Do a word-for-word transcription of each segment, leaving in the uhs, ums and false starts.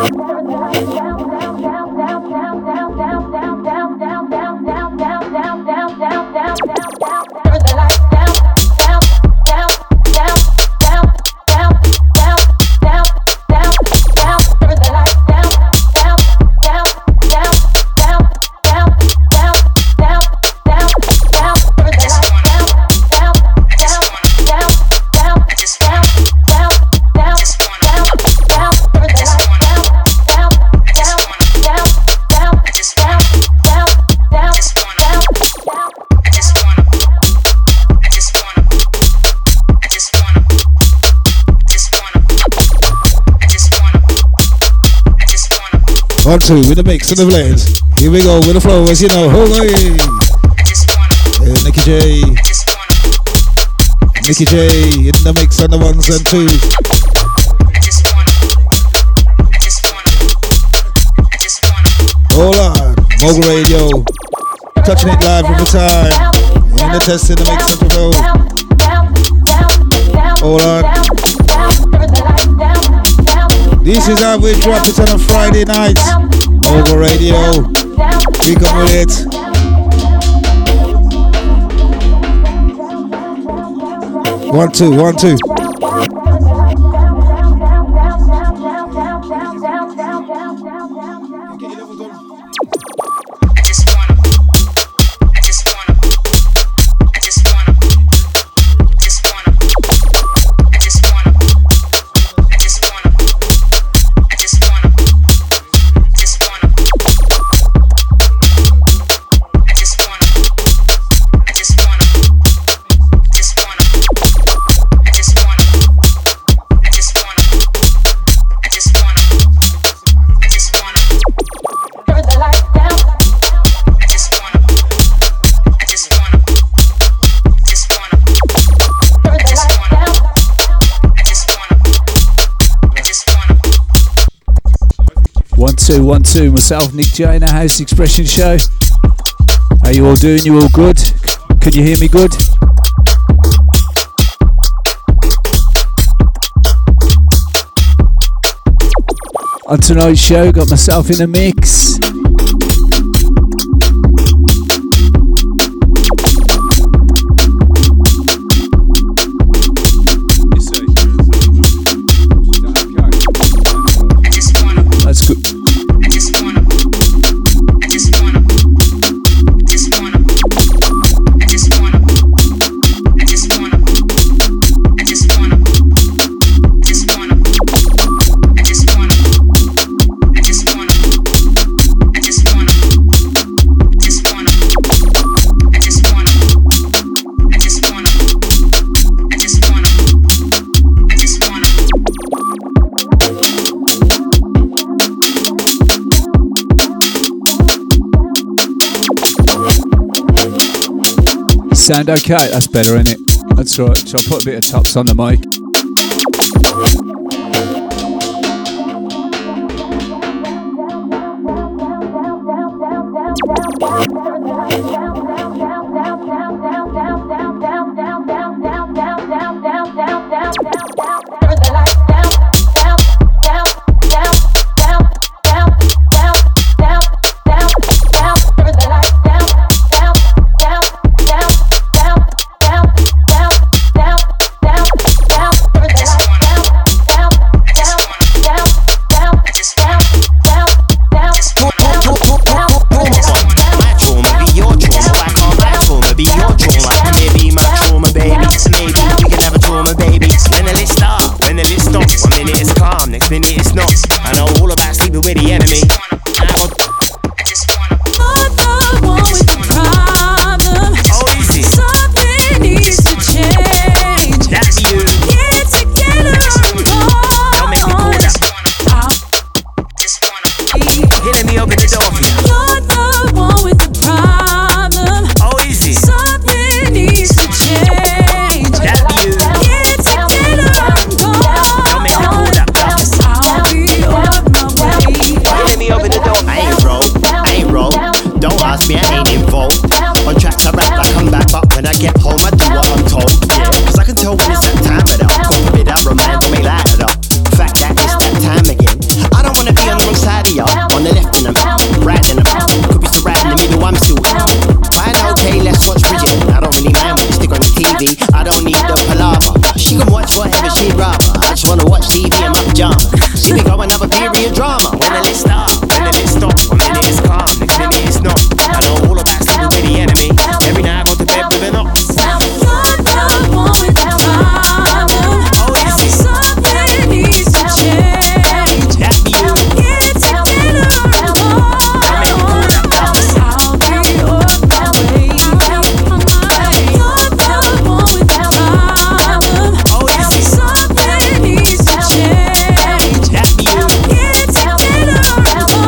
One, two, with the mix and the blends. Here we go with the flow, as you know. Holy! Yeah, Nicky J. Nicky J in the mix on the ones and twos. Hold on. Mogul Radio. Touching it live every time. In the test, in the mix and the flow. Hold on. This is how we drop it on a Friday night. Mogul Radio. We come with it. One, two, one, two. Two, one, two, myself, Nick J, in the House Expression Show. How you all doing? You all good? Can you hear me good? On tonight's show, got myself in the mix. That's good. Sound okay? That's better, isn't it? That's right. So I'll put a bit of tops on the mic. Be on drama. When the list start, when the list stop, one minute it's calm, next minute it's not. I know all about sleeping with the enemy. Every night I go to bed with an ox. Something needs to change.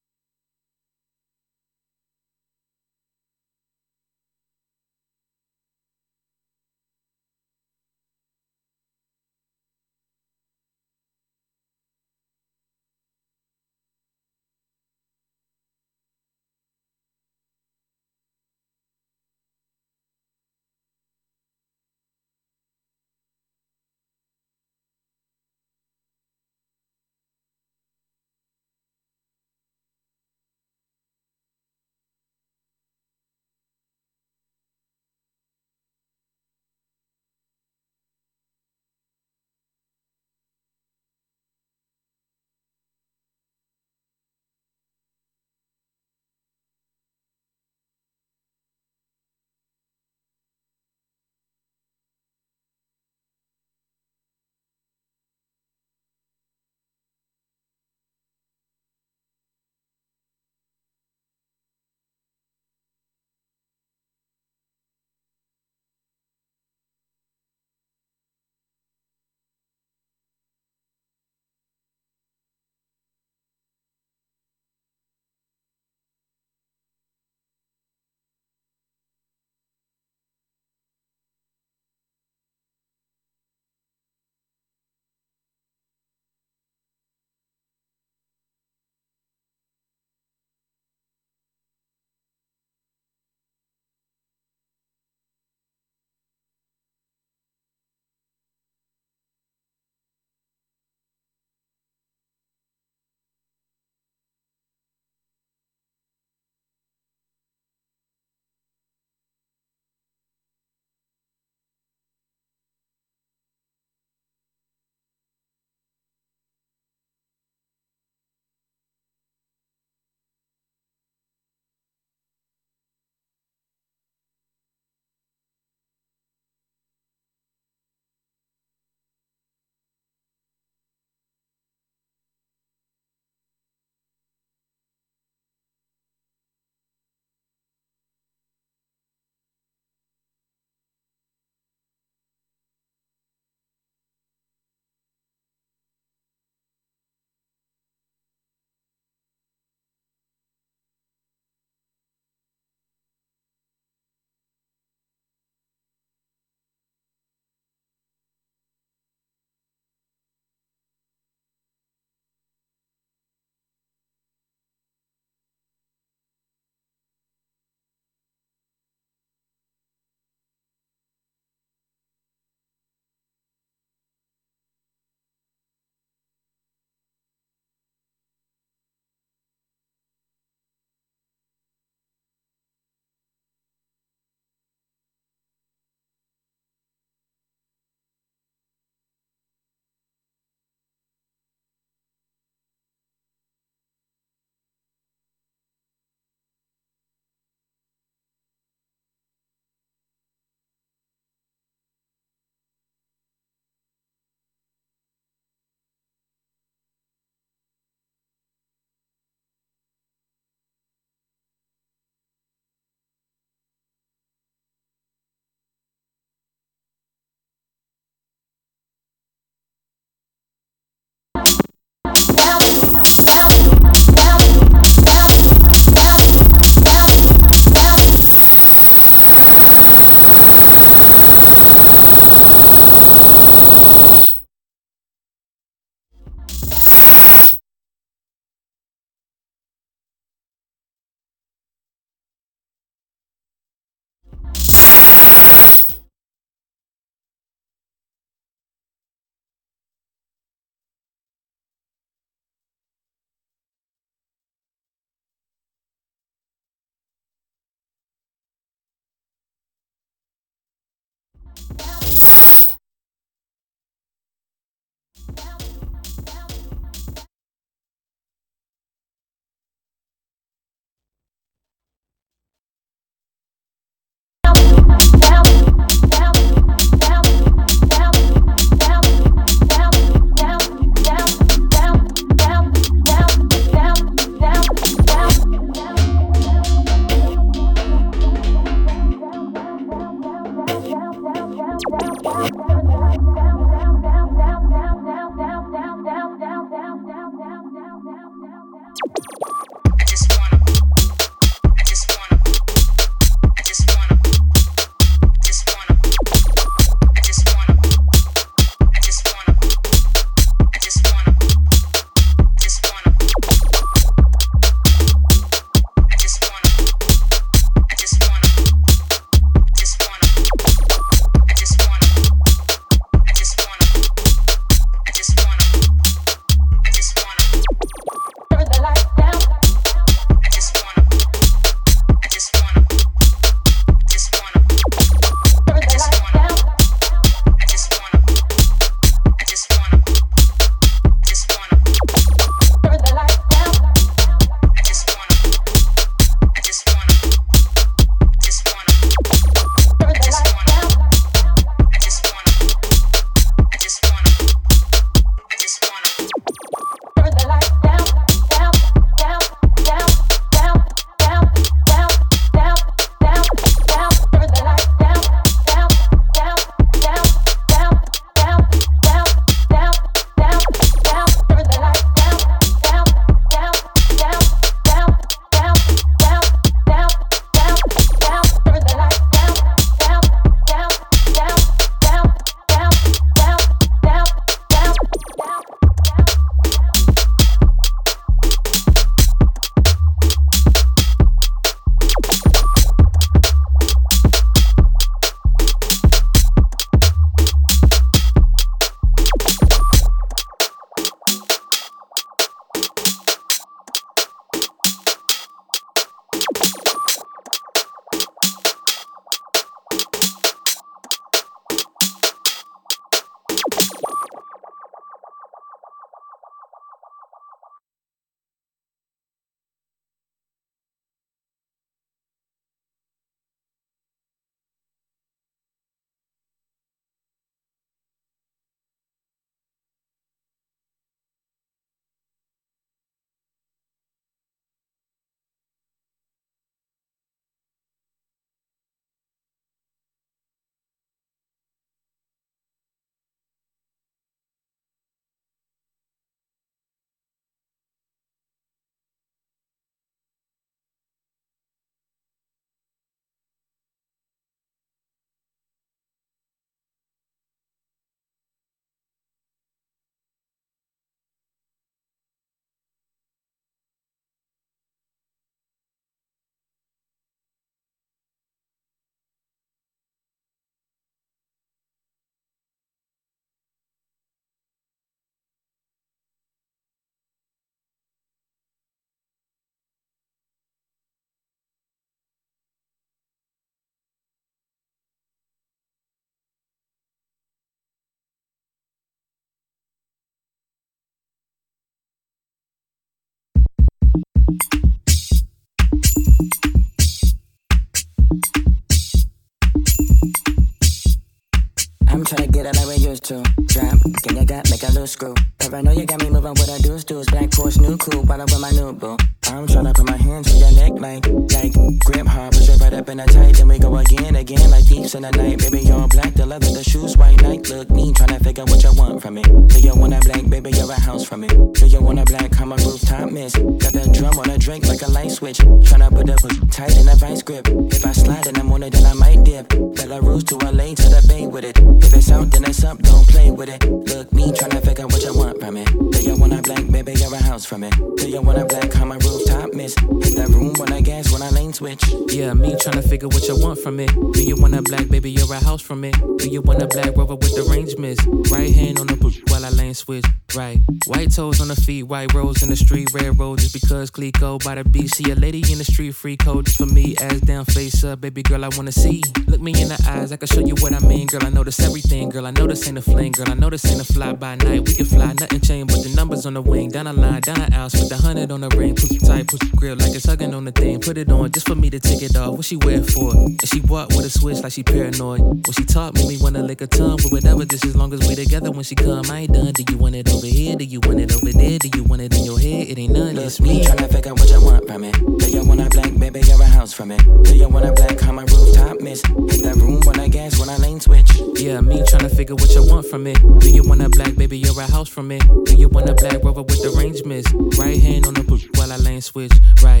I'm tryna get it like we used to. Drop, get your gut, make a loose screw. Paranoia got me moving with a deuce deuce. Black Porsche, new coupe, while I'm with my new boo. I'm tryna put my hands on your neck like, like grip hard, push it right up in the tight. Then we go again, again, like thieves in the night. Baby, all black, the leather, the shoes, white night. Look me, tryna figure what you want from me. Do you want a black, baby, you're a house from me. Do you want a black, come a rooftop miss. Got the drum on a drink like a light switch. Tryna put the push tight in a vice grip. If I slide in the morning, then I might dip. Belarus to L A to the Bay with it. If it's out, then it's up, don't play with it. Look me, tryna figure what you want from me. Do you want a black, baby, you're a house from me. Do you want a black, come a rooftop miss. Hit that room when I gas, when I lane switch. Yeah, me tryna figure what you want from it. Do you want a black, baby, you're a house from it. Do you want a black Rover with the range miss? Right hand on the boot while I lane switch. Right, white toes on the feet, white rose in the street, red road just because Clico by the beach. See a lady in the street, free code just for me. Ass down, face up, baby girl, I wanna see. Look me in the eyes, I can show you what I mean. Girl, I notice everything, girl, I know this ain't a fling. Girl, I know this ain't a fly by night. We can fly, nothing change but the numbers on the wing. Down the line, down the house, with the hundred on the ring. Pussy tight, pussy grip like it's hugging on the thing. Put it on just for me to take it off. What she wear it for? And she walk with a switch like she paranoid. When she talk, make me wanna lick her tongue. But whatever, just as long as we together when she come, I ain't done. Do you want it over here? Do you want it over there? Do you want it in your head? It ain't none, it's me. Tryna figure what you want from me. Do you want a black, baby, you're a house from me. Do you want a black, come a rooftop miss. Hit that room when I gas, when I lane switch. Yeah, me tryna figure what you want from it. Do you want a black, baby, you're a house from it. Do you want a black Rover with the range miss? Right hand on the boot while I lane switch. Right.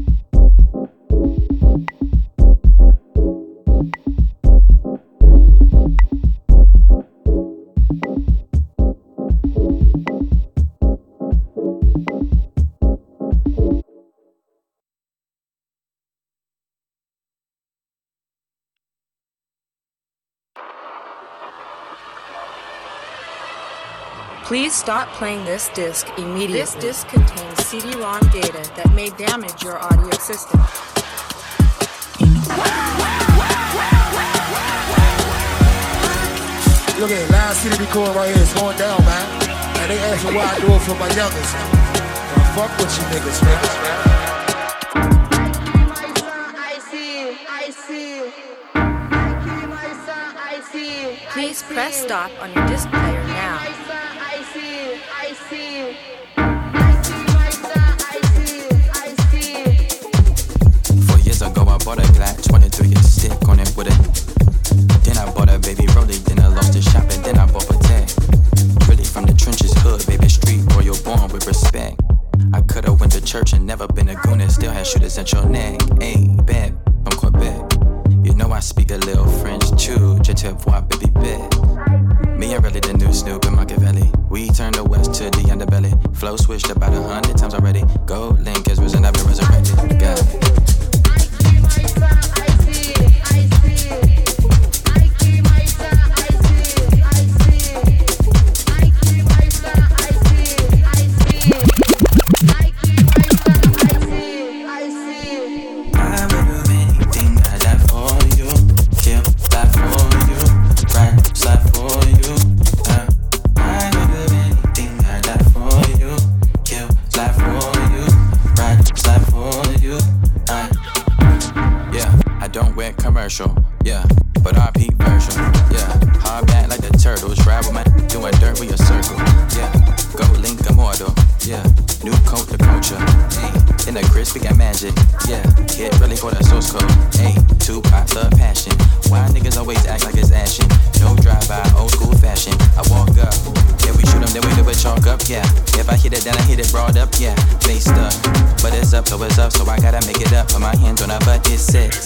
Please stop playing this disc immediately. This disc contains C D ROM data that may damage your audio system. Look at it, live C D record right here, it's going down, man. And they asking why I do it for my youngest. Well, fuck with you niggas, niggas, man. I see, I see. Please press stop on your disc player now. I see, I see. Four years ago I bought a Glock, twenty-three inch stick on it with it. Then I bought a baby rollie, then I lost the shop and then I bought a tag. Really from the trenches, hood, baby street, boy you're born with respect. I could've went to church and never been a goon and still had shooters at your neck. Ayy, bad, from Quebec. You know I speak a little French too, je te vois baby bet. Me and really the new Snoop and Machiavelli. We turned the west to the underbelly. Flow switched about a hundred times already. Gold link has risen, I've been resurrected. God. Yeah, but I peep version. Yeah, hard back like the turtles. Ride with my doing dirt with your circle. Yeah, go link a mortal. Yeah, new coat the culture. Hey, in the crisp we got magic. Yeah, hit really for the source code. Hey, two pop love passion. Why niggas always act like it's action? No drive by, old school fashion. I walk up, yeah we shoot them, then we do it chalk up. Yeah, if I hit it, then I hit it broad up. Yeah, face stuck, but it's up, so it's up, so I gotta make it up. Put my hands on her butt, it's six.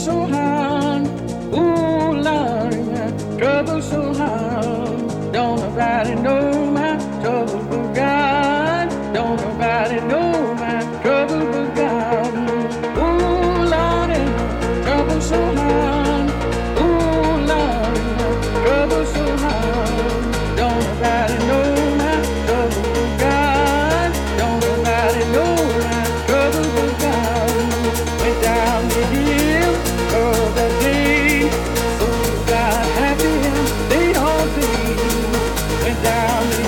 so hard. Ooh, Lord, my trouble so hard. Don't nobody know my trouble but God. Don't nobody know my trouble but God. Ooh, Lord, my trouble so hard. Ooh, Lord, my trouble so hard. Don't nobody know my trouble but God. Don't nobody know my trouble but God. Went down the hill of the day, so got happy and they all day. Went down the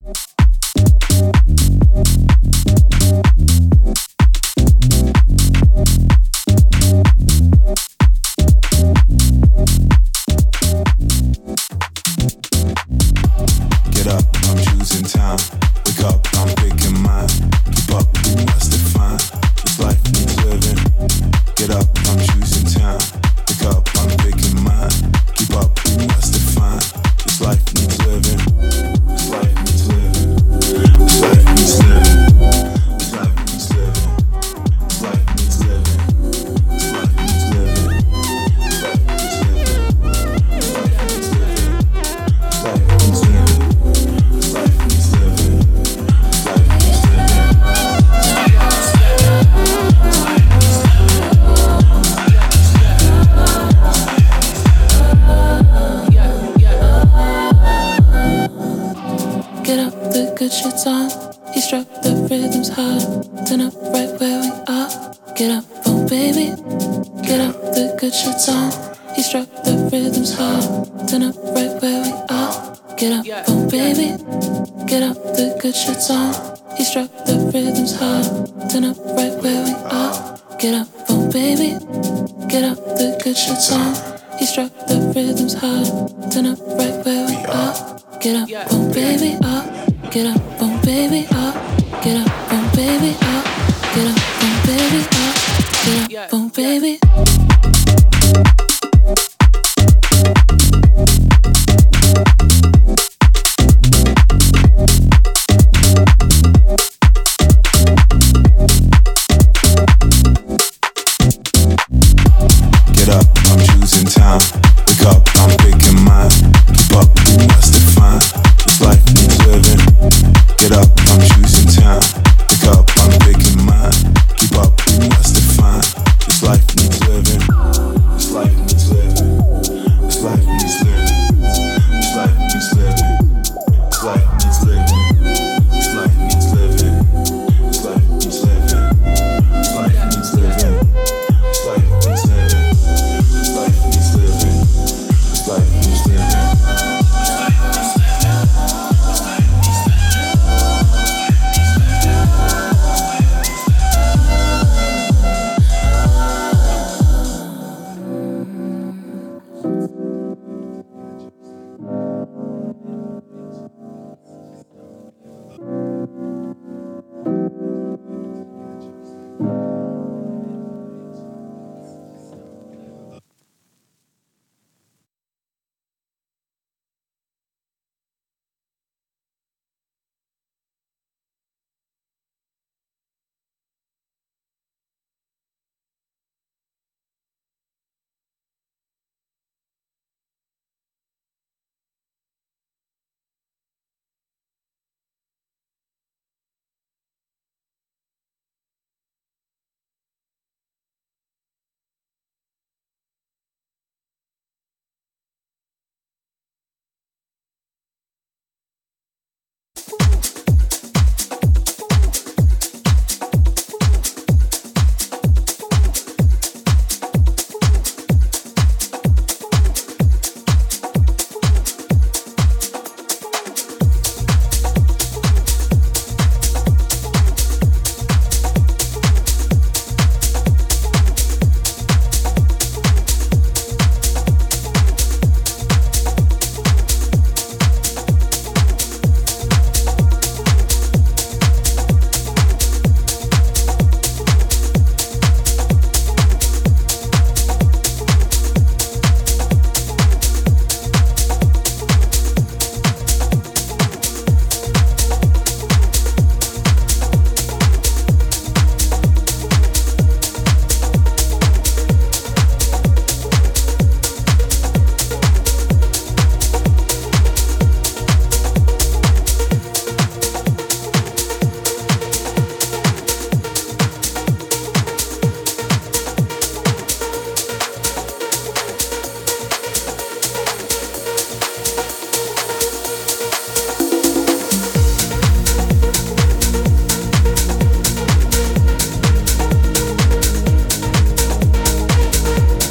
Get up, oh baby, oh, get up, oh baby.